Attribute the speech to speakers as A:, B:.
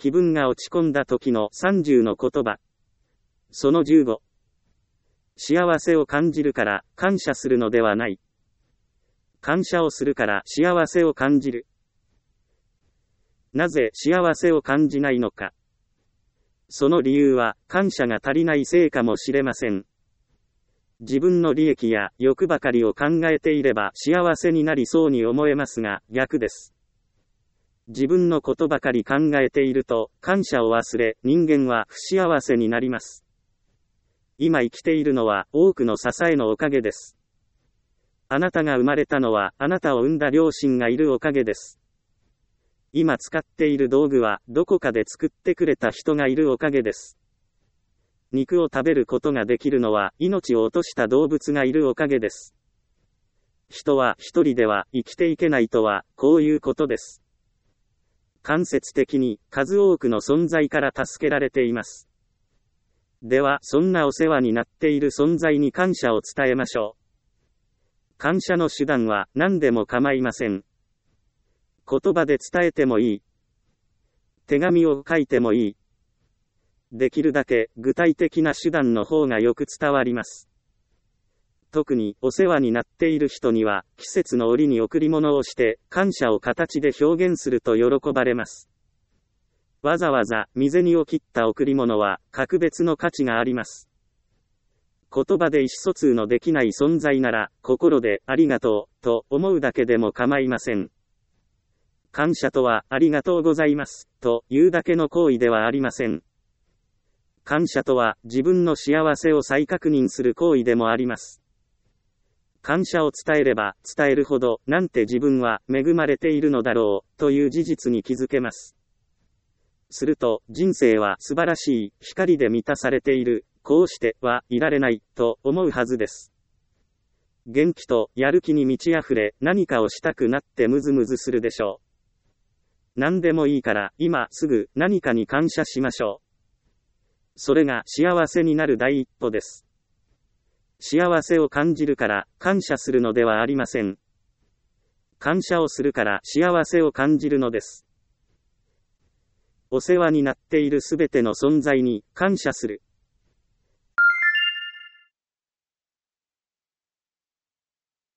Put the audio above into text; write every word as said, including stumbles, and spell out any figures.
A: 気分が落ち込んだ時のさんじゅうの言葉。そのじゅうご。幸せを感じるから感謝するのではない。感謝をするから幸せを感じる。なぜ幸せを感じないのか。その理由は感謝が足りないせいかもしれません。自分の利益や欲ばかりを考えていれば幸せになりそうに思えますが、逆です。自分のことばかり考えていると、感謝を忘れ、人間は不幸せになります。今生きているのは多くの支えのおかげです。あなたが生まれたのはあなたを産んだ両親がいるおかげです。今使っている道具はどこかで作ってくれた人がいるおかげです。肉を食べることができるのは命を落とした動物がいるおかげです。人は一人では生きていけないとはこういうことです。間接的に数多くの存在から助けられています。ではそんなお世話になっている存在に感謝を伝えましょう。感謝の手段は何でも構いません。言葉で伝えてもいい。手紙を書いてもいい。できるだけ具体的な手段の方がよく伝わります。特にお世話になっている人には季節の折に贈り物をして感謝を形で表現すると喜ばれます。わざわざ身銭を切った贈り物は格別の価値があります。言葉で意思疎通のできない存在なら、心でありがとうと思うだけでも構いません。感謝とはありがとうございますというだけの行為ではありません。感謝とは自分の幸せを再確認する行為でもあります。感謝を伝えれば伝えるほど、なんて自分は恵まれているのだろうという事実に気づけます。すると人生は素晴らしい光で満たされている。こうしてはいられないと思うはずです。元気とやる気に満ち溢れ、何かをしたくなってムズムズするでしょう。何でもいいから今すぐ何かに感謝しましょう。それが幸せになる第一歩です。幸せを感じるから感謝するのではありません。感謝をするから幸せを感じるのです。お世話になっているすべての存在に感謝する。